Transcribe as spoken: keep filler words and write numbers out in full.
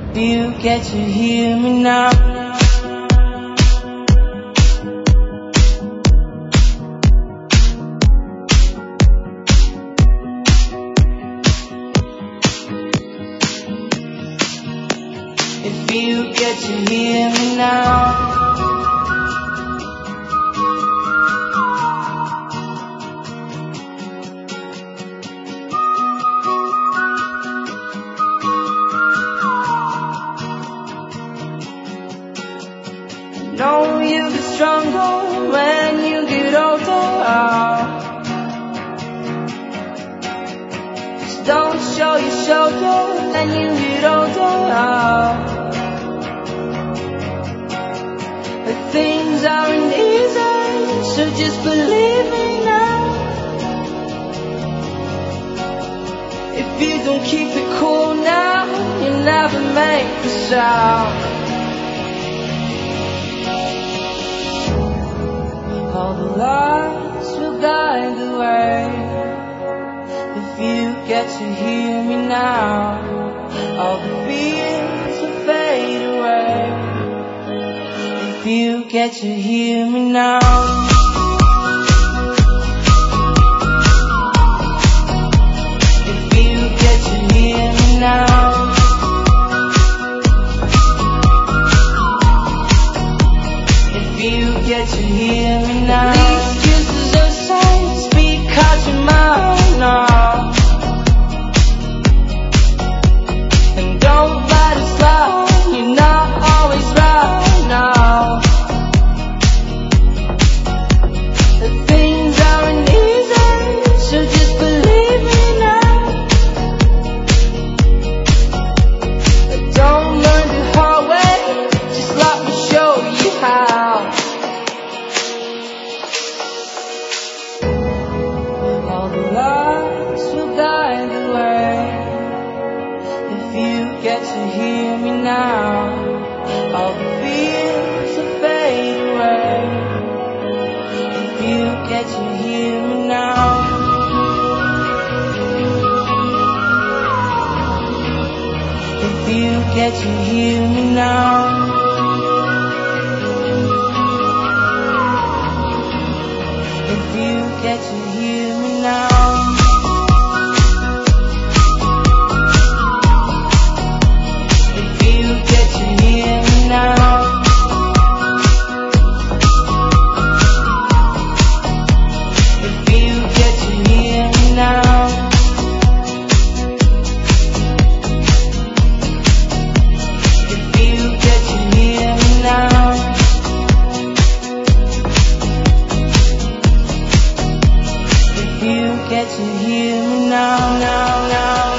If you get to hear me now. If you get to hear me now. Know you get stronger when you get older. Just don't show your shoulders when you get older. But things aren't easy, so just believe me now. If you don't keep it cool now, you'll never make the sound. All the lights will guide the way. If you get to hear me now, all the fears will fade away. If you get to hear me now. If you get to hear me now. If you get to hear me now. These kisses are signs because you're mine now. And don't let it slide, you're not always right now. The things aren't easy, so just believe me now. Don't learn the hard way, just let me show you how. All the lights will guide the way. If you get to hear me now, all the fears will fade away. If you get to hear me now. If you get to hear me now. If you get to hear me now. If you get to hear me now. If you get to hear me now. If you get to hear me now. If you get to hear me now, now, now.